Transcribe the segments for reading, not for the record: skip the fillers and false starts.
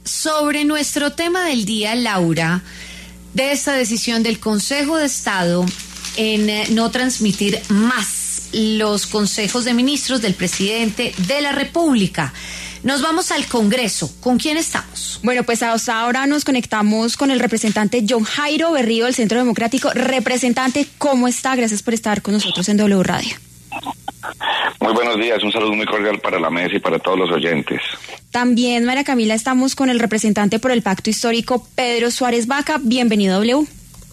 Sobre nuestro tema del día, Laura, de esta decisión del Consejo de Estado en no transmitir más los consejos de ministros del presidente de la República. Nos vamos al Congreso. ¿Con quién estamos? Bueno, pues hasta ahora nos conectamos con el representante John Jairo Berrío del Centro Democrático. Representante, ¿cómo está? Gracias por estar con nosotros en W Radio. Muy buenos días, un saludo muy cordial para la mesa y para todos los oyentes. También, María Camila, estamos con el representante por el Pacto Histórico, Pedro Suárez Baca. Bienvenido a W.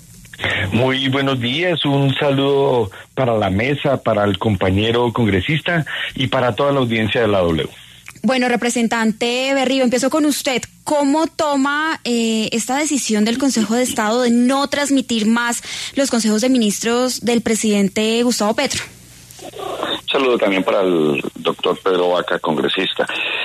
Muy buenos días, un saludo para la mesa, para el compañero congresista y para toda la audiencia de la W. Bueno, representante Berrío, empiezo con usted. ¿Cómo toma esta decisión del Consejo de Estado de no transmitir más los consejos de ministros del presidente Gustavo Petro? Un saludo también para el doctor Pedro Baca, congresista.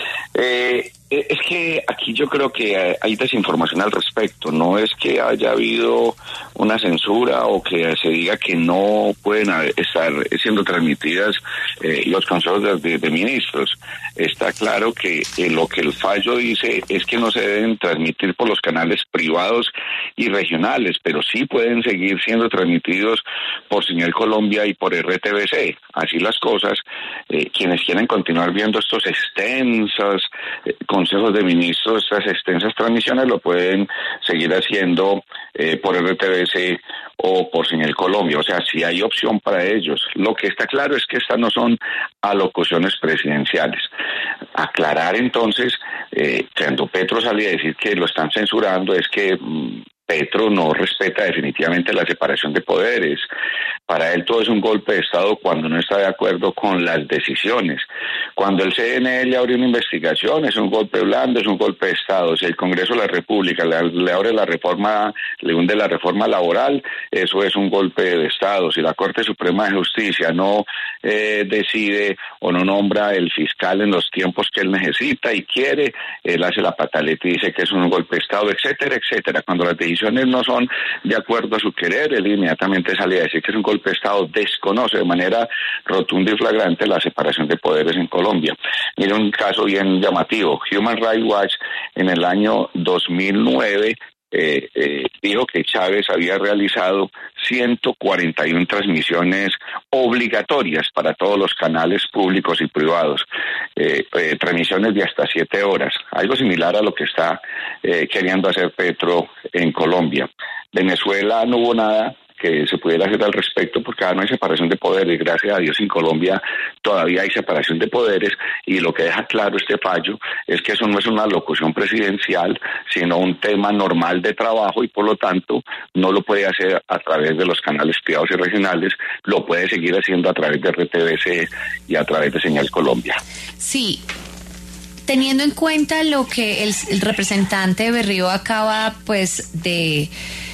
Es que aquí yo creo que hay desinformación al respecto. No es que haya habido una censura o que se diga que no pueden estar siendo transmitidas los consejos de ministros. Está claro que lo que el fallo dice es que no se deben transmitir por los canales privados y regionales, pero sí pueden seguir siendo transmitidos por Señal Colombia y por RTBC. Así las cosas, quienes quieren continuar viendo estos extensos consejos de ministros, estas extensas transmisiones, lo pueden seguir haciendo por RTBC o por Señal Colombia. O sea, sí hay opción para ellos. Lo que está claro es que estas no son alocuciones presidenciales. Aclarar entonces, cuando Petro sale a decir que lo están censurando, es que Petro no respeta definitivamente la separación de poderes. Para él todo es un golpe de Estado cuando no está de acuerdo con las decisiones. Cuando el CNE le abre una investigación es un golpe blando, es un golpe de Estado. Si el Congreso de la República le abre la reforma, le hunde la reforma laboral, eso es un golpe de Estado. Si la Corte Suprema de Justicia no decide o no nombra el fiscal en los tiempos que él necesita y quiere, él hace la pataleta y dice que es un golpe de Estado, etcétera, etcétera. Cuando las decisiones no son de acuerdo a su querer, él inmediatamente sale a decir que es un golpe de Estado, desconoce de manera rotunda y flagrante la separación de poderes en Colombia. Mira un caso bien llamativo. Human Rights Watch en el año 2009 dijo que Chávez había realizado 141 transmisiones obligatorias para todos los canales públicos y privados, transmisiones de hasta 7 horas, algo similar a lo que está queriendo hacer Petro en Colombia. Venezuela no hubo nada que se pudiera hacer al respecto porque no hay separación de poderes. Gracias a Dios en Colombia todavía hay separación de poderes y lo que deja claro este fallo es que eso no es una locución presidencial, sino un tema normal de trabajo y por lo tanto no lo puede hacer a través de los canales privados y regionales, lo puede seguir haciendo a través de RTBC y a través de Señal Colombia. Sí. Teniendo en cuenta lo que el representante Berrío acaba de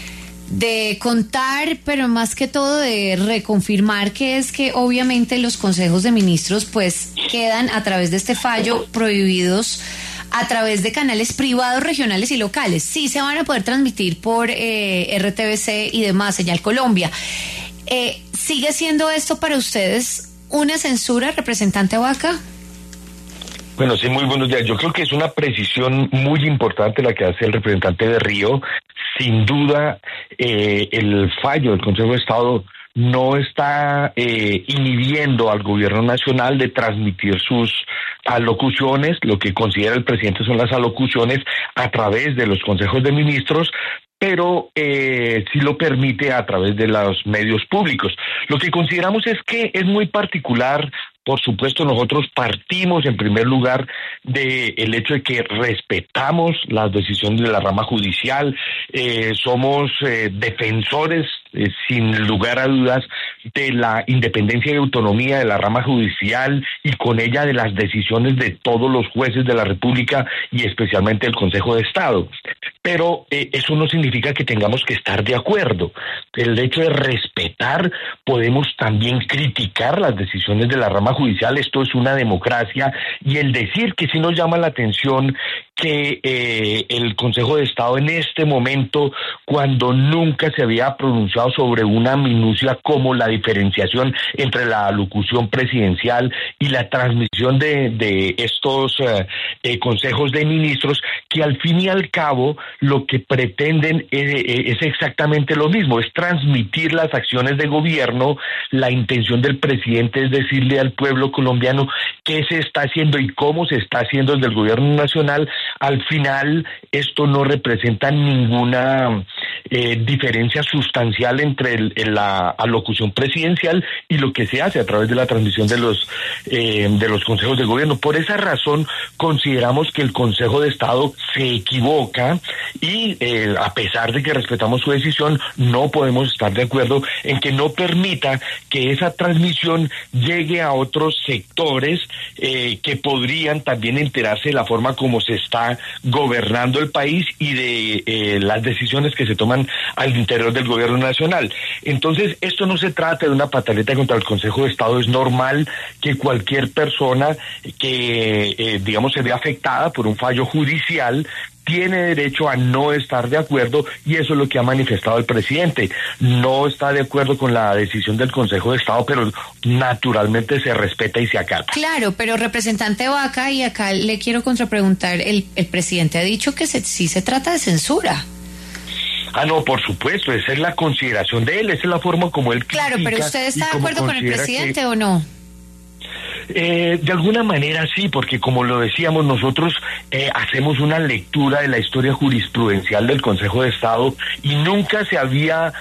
contar, pero más que todo de reconfirmar, que es que obviamente los consejos de ministros pues quedan a través de este fallo prohibidos a través de canales privados, regionales y locales. Sí se van a poder transmitir por RTBC y demás, Señal Colombia. ¿Sigue siendo esto para ustedes una censura, representante Baca? Bueno, sí, muy buenos días. Yo creo que es una precisión muy importante la que hace el representante Berrío. Sin duda, el fallo del Consejo de Estado no está inhibiendo al gobierno nacional de transmitir sus alocuciones. Lo que considera el presidente son las alocuciones a través de los consejos de ministros, pero sí lo permite a través de los medios públicos. Lo que consideramos es que es muy particular. Por supuesto, nosotros partimos en primer lugar del hecho de que respetamos las decisiones de la rama judicial, somos defensores, sin lugar a dudas, de la independencia y autonomía de la rama judicial y con ella de las decisiones de todos los jueces de la República y especialmente el Consejo de Estado. Pero eso no significa que tengamos que estar de acuerdo. El hecho de respetar, podemos también criticar las decisiones de la rama judicial. Esto es una democracia y el decir que sí nos llama la atención que el Consejo de Estado en este momento, cuando nunca se había pronunciado sobre una minucia como la diferenciación entre la alocución presidencial y la transmisión de estos consejos de ministros, que al fin y al cabo lo que pretenden es exactamente lo mismo, es transmitir las acciones de gobierno. La intención del presidente es decirle al pueblo colombiano qué se está haciendo y cómo se está haciendo desde el gobierno nacional. Al final, esto no representa ninguna diferencia sustancial entre la alocución presidencial y lo que se hace a través de la transmisión de los consejos de gobierno. Por esa razón, consideramos que el Consejo de Estado se equivoca y a pesar de que respetamos su decisión, no podemos estar de acuerdo en que no permita que esa transmisión llegue a otros sectores que podrían también enterarse de la forma como se está gobernando el país y de las decisiones que se toman al interior del gobierno nacional. Entonces, esto no se trata de una pataleta contra el Consejo de Estado. Es normal que cualquier persona que, digamos, se vea afectada por un fallo judicial tiene derecho a no estar de acuerdo, y eso es lo que ha manifestado el presidente. No está de acuerdo con la decisión del Consejo de Estado, pero naturalmente se respeta y se acata. Claro, pero representante Vaca, y acá le quiero contrapreguntar, el presidente ha dicho que sí se trata de censura. Ah, no, por supuesto, esa es la consideración de él, esa es la forma como él critica. Claro, pero ¿usted está de acuerdo con el presidente o no? De alguna manera sí, porque como lo decíamos, nosotros hacemos una lectura de la historia jurisprudencial del Consejo de Estado y nunca se había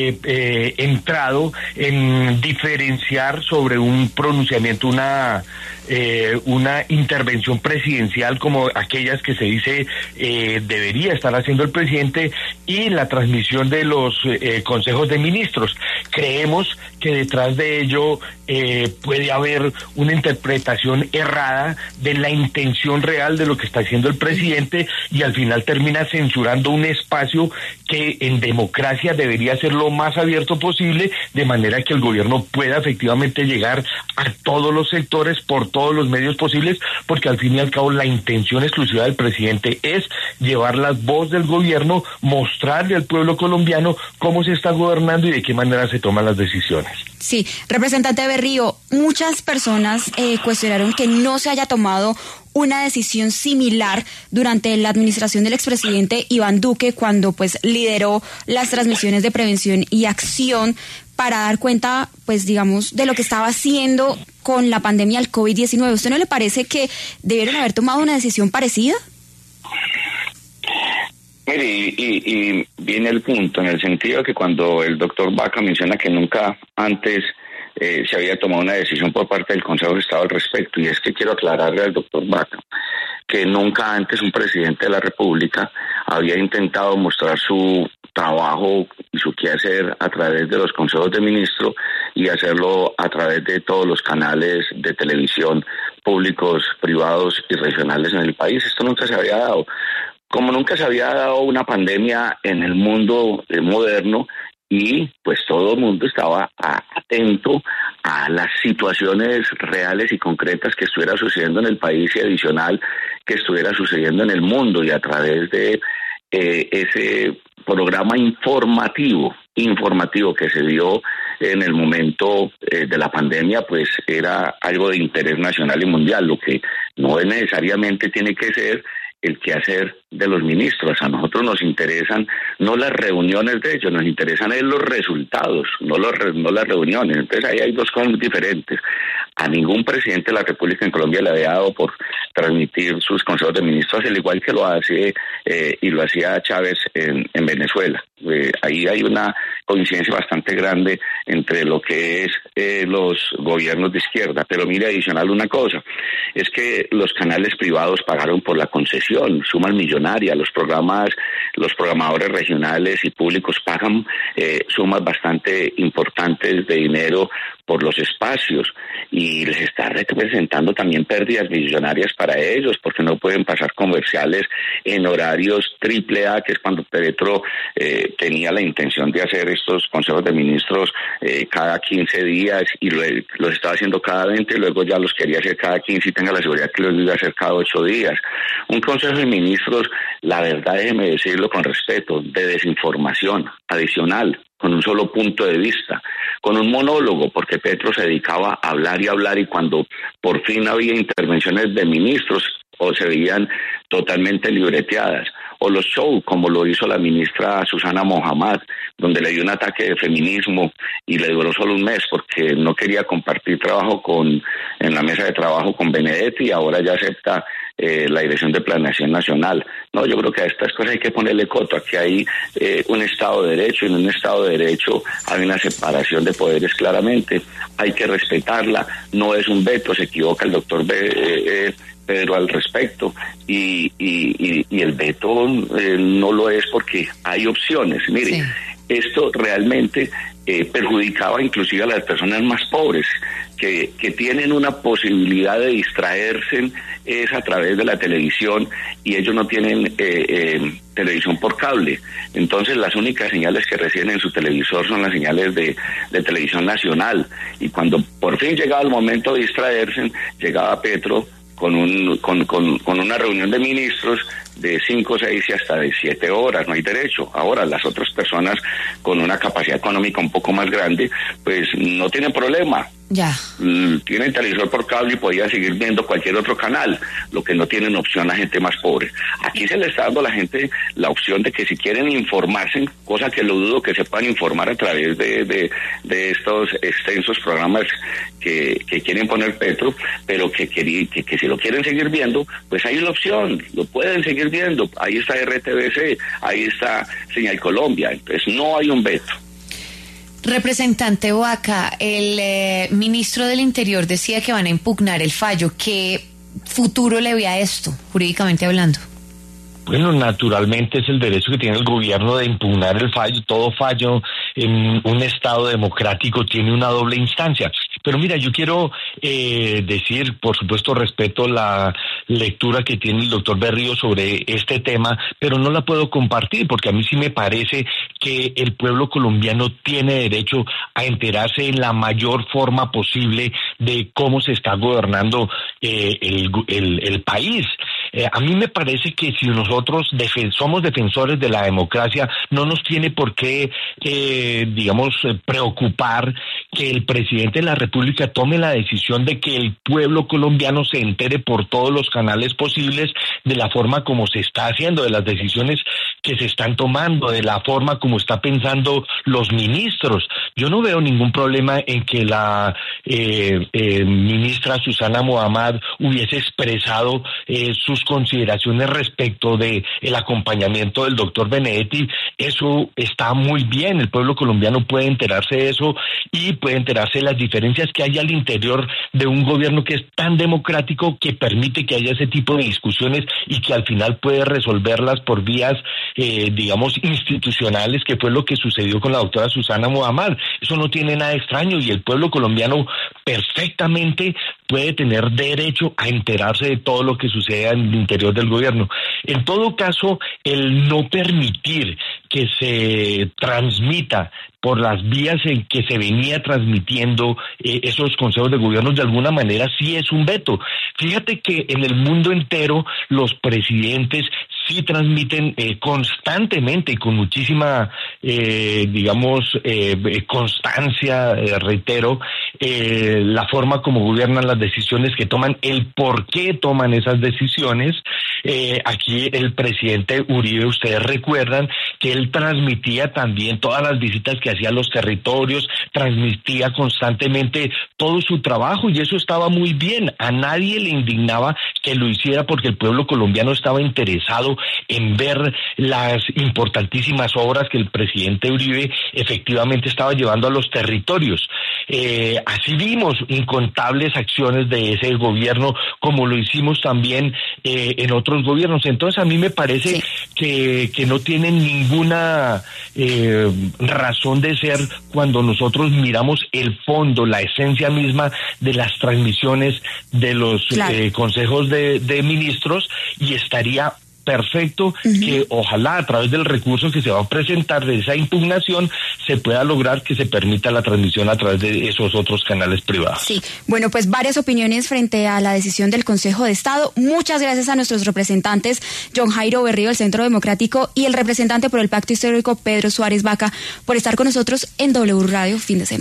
entrado en diferenciar sobre un pronunciamiento, una intervención presidencial como aquellas que se dice debería estar haciendo el presidente, y la transmisión de los consejos de ministros. Creemos que detrás de ello puede haber una interpretación errada de la intención real de lo que está haciendo el presidente, y al final termina censurando un espacio que en democracia debería ser lo más abierto posible, de manera que el gobierno pueda efectivamente llegar a todos los sectores por todos los medios posibles, porque al fin y al cabo la intención exclusiva del presidente es llevar la voz del gobierno, mostrarle al pueblo colombiano cómo se está gobernando y de qué manera se toman las decisiones. Sí, representante Berrío, muchas personas cuestionaron que no se haya tomado una decisión similar durante la administración del expresidente Iván Duque, cuando pues lideró las transmisiones de prevención y acción para dar cuenta, pues digamos, de lo que estaba haciendo con la pandemia del COVID-19. ¿Usted no le parece que debieron haber tomado una decisión parecida? Mire, y viene el punto, en el sentido que cuando el doctor Vaca menciona que nunca antes se había tomado una decisión por parte del Consejo de Estado al respecto, y es que quiero aclararle al doctor Vaca que nunca antes un presidente de la República había intentado mostrar su trabajo y su quehacer a través de los consejos de ministros y hacerlo a través de todos los canales de televisión públicos, privados y regionales en el país. Esto nunca se había dado. Como nunca se había dado una pandemia en el mundo moderno, y pues todo el mundo estaba atento a las situaciones reales y concretas que estuviera sucediendo en el país, y adicional que estuviera sucediendo en el mundo, y a través de ese programa informativo que se dio en el momento de la pandemia, pues era algo de interés nacional y mundial, lo que no necesariamente tiene que ser el quehacer de los ministros. A nosotros nos interesan no las reuniones de ellos, nos interesan los resultados, no las reuniones. Entonces ahí hay dos cosas diferentes. A ningún presidente de la República en Colombia le había dado por transmitir sus consejos de ministros, al igual que lo hace y lo hacía Chávez en Venezuela. Ahí hay una coincidencia bastante grande entre lo que es los gobiernos de izquierda. Pero mire, adicional una cosa, es que los canales privados pagaron por la concesión, sumas millonarias. Los programadores regionales y públicos pagan sumas bastante importantes de dinero por los espacios, y les está representando también pérdidas millonarias para ellos, porque no pueden pasar comerciales en horarios AAA, que es cuando Petro tenía la intención de hacer estos consejos de ministros cada 15 días, y los estaba haciendo cada 20, y luego ya los quería hacer cada 15, y tenga la seguridad que los iba a hacer cada 8 días. Un consejo de ministros, la verdad, déjeme decirlo con respeto, de desinformación adicional, con un solo punto de vista, con un monólogo, porque Petro se dedicaba a hablar y hablar, y cuando por fin había intervenciones de ministros, o se veían totalmente libreteadas, o los shows, como lo hizo la ministra Susana Mohamed, donde le dio un ataque de feminismo y le duró solo un mes porque no quería compartir trabajo en la mesa de trabajo con Benedetti, y ahora ya acepta la Dirección de Planeación Nacional. No, yo creo que a estas cosas hay que ponerle coto. Aquí hay un Estado de Derecho, y en un Estado de Derecho hay una separación de poderes claramente, hay que respetarla, no es un veto, se equivoca el doctor Pedro al respecto, y el veto no lo es porque hay opciones. Mire, sí. Esto realmente perjudicaba inclusive a las personas más pobres, que tienen una posibilidad de distraerse es a través de la televisión, y ellos no tienen televisión por cable. Entonces las únicas señales que reciben en su televisor son las señales de televisión nacional, y cuando por fin llegaba el momento de distraerse, llegaba Petro con una reunión de ministros de 5, 6 y hasta de 7 horas, no hay derecho. Ahora, las otras personas con una capacidad económica un poco más grande, pues no tienen problema. Ya. Tienen televisor por cable y podían seguir viendo cualquier otro canal, lo que no tienen opción a gente más pobre. Aquí se le está dando a la gente la opción de que si quieren informarse, cosa que lo dudo que se puedan informar a través de estos extensos programas que quieren poner Petro, pero que si lo quieren seguir viendo, pues hay la opción, lo pueden seguir viendo. Ahí está RTBC, ahí está Señal Colombia, entonces no hay un veto. Representante Boaca, el ministro del Interior decía que van a impugnar el fallo. ¿Qué futuro le ve a esto, jurídicamente hablando? Bueno, naturalmente es el derecho que tiene el gobierno de impugnar el fallo. Todo fallo en un Estado democrático tiene una doble instancia. Pero mira, yo quiero decir, por supuesto, respeto la lectura que tiene el doctor Berrío sobre este tema, pero no la puedo compartir porque a mí sí me parece que el pueblo colombiano tiene derecho a enterarse en la mayor forma posible de cómo se está gobernando el país. A mí me parece que si nosotros somos defensores de la democracia, no nos tiene por qué, preocupar que el presidente de la República tome la decisión de que el pueblo colombiano se entere por todos los canales posibles de la forma como se está haciendo, de las decisiones que se están tomando, de la forma como está pensando los ministros. Yo no veo ningún problema en que la ministra Susana Mohamed hubiese expresado sus consideraciones respecto de el acompañamiento del doctor Benedetti. Eso está muy bien, el pueblo colombiano puede enterarse de eso y puede enterarse de las diferencias que hay al interior de un gobierno que es tan democrático que permite que haya ese tipo de discusiones y que al final puede resolverlas por vías institucionales, que fue lo que sucedió con la doctora Susana Mohamed. Eso no tiene nada extraño y el pueblo colombiano perfectamente puede tener derecho a enterarse de todo lo que suceda en el interior del gobierno. En todo caso, el no permitir que se transmita por las vías en que se venía transmitiendo esos consejos de gobierno, de alguna manera sí es un veto. Fíjate que en el mundo entero los presidentes sí transmiten constantemente y con muchísima, constancia, reitero, la forma como gobiernan, las decisiones que toman, el por qué toman esas decisiones. Aquí el presidente Uribe, ustedes recuerdan que él transmitía también todas las visitas que hacía a los territorios, transmitía constantemente todo su trabajo y eso estaba muy bien. A nadie le indignaba que lo hiciera porque el pueblo colombiano estaba interesado en ver las importantísimas obras que el presidente Uribe efectivamente estaba llevando a los territorios. Así vimos incontables acciones de ese gobierno, como lo hicimos también en otros gobiernos. Entonces a mí me parece que no tienen ninguna razón de ser cuando nosotros miramos el fondo, la esencia misma de las transmisiones de los consejos de ministros, y estaría perfecto que ojalá a través del recurso que se va a presentar de esa impugnación se pueda lograr que se permita la transmisión a través de esos otros canales privados. Sí, bueno, pues varias opiniones frente a la decisión del Consejo de Estado. Muchas gracias a nuestros representantes, John Jairo Berrío del Centro Democrático y el representante por el Pacto Histórico, Pedro Suárez Vaca, por estar con nosotros en W Radio Fin de Semana.